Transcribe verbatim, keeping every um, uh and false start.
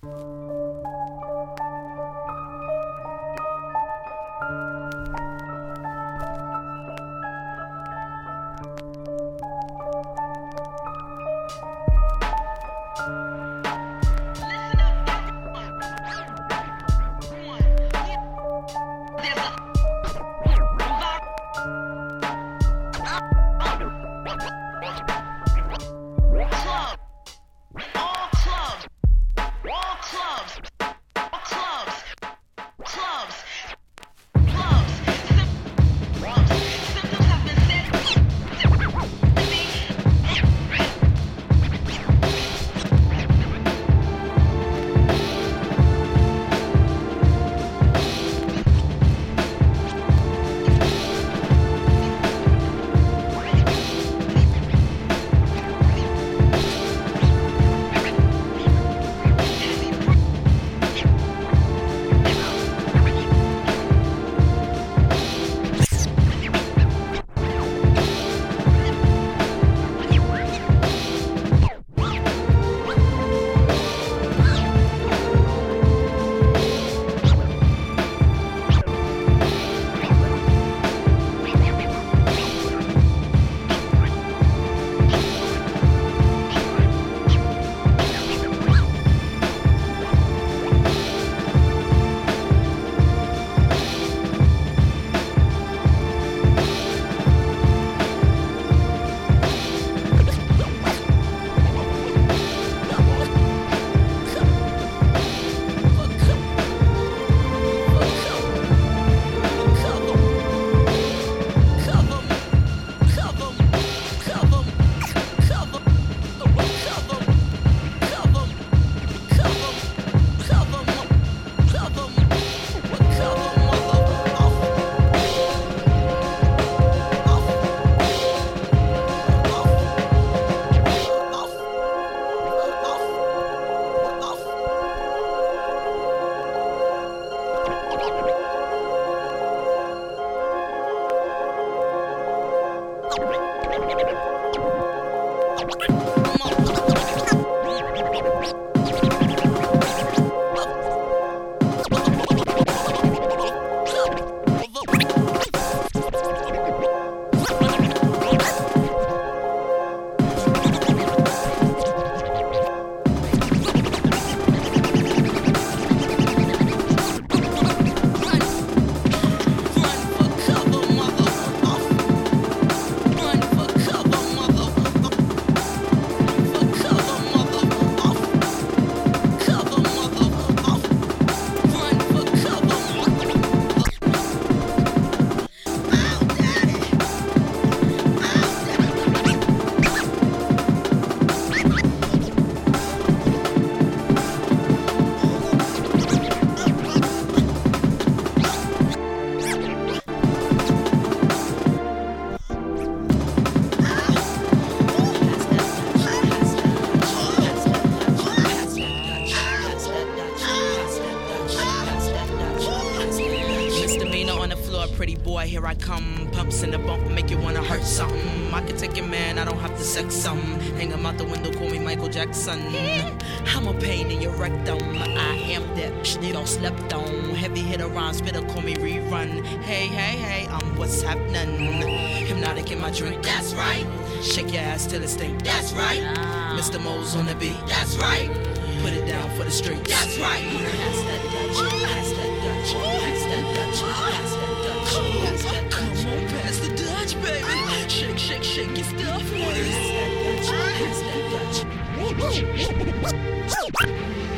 Pretty boy, here I come. Pumps in the bump, make you wanna hurt something. I can take your man, I don't have to sex some. Hang him out the window, call me Michael Jackson. I'm a pain in your rectum. I am that bitch they don't slept on. Heavy hitter rhyme, spitter, call me rerun. Hey, hey, hey, I'm what's happening. Hypnotic in my drink, that's right. Shake your ass till it stink, that's right. Mister Mo's on the beat, that's right. Put it down for the street, that's right. Pass that Dutch, pass that Dutch, pass that Dutch, pass that Dutch. Come on, pass the Dutch, baby. Shake, shake, shake your stuff. Pass that Dutch, pass that Dutch.